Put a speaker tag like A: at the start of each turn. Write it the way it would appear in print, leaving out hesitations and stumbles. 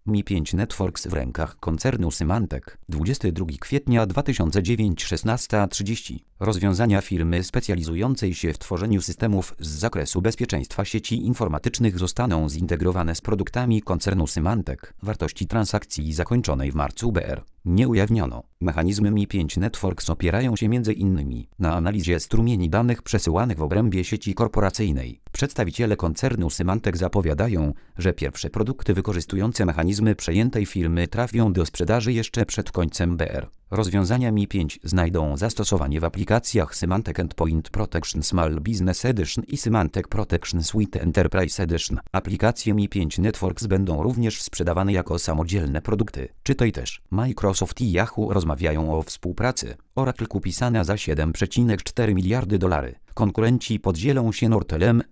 A: Mi 5 Networks w rękach koncernu Symantec. 22 kwietnia 2009 16:30. Rozwiązania firmy specjalizującej się w tworzeniu systemów z zakresu bezpieczeństwa sieci informatycznych zostaną zintegrowane z produktami koncernu Symantec. Wartości transakcji zakończonej w marcu BR nie ujawniono. Mechanizmy Mi 5 Networks opierają się m.in. na analizie strumieni danych przesyłanych w obrębie sieci korporacyjnej. Przedstawiciele koncernu Symantec zapowiadają, że pierwsze produkty wykorzystujące mechanizmy przejętej firmy trafią do sprzedaży jeszcze przed końcem BR. Rozwiązania Mi 5 znajdą zastosowanie w aplikacjach Symantec Endpoint Protection Small Business Edition i Symantec Protection Suite Enterprise Edition. Aplikacje Mi 5 Networks będą również sprzedawane jako samodzielne produkty. Czytaj też. Microsoft i Yahoo rozmawiają o współpracy. Oracle kupi Sana za $7,4 miliardy. Konkurenci podzielą się Nortelem,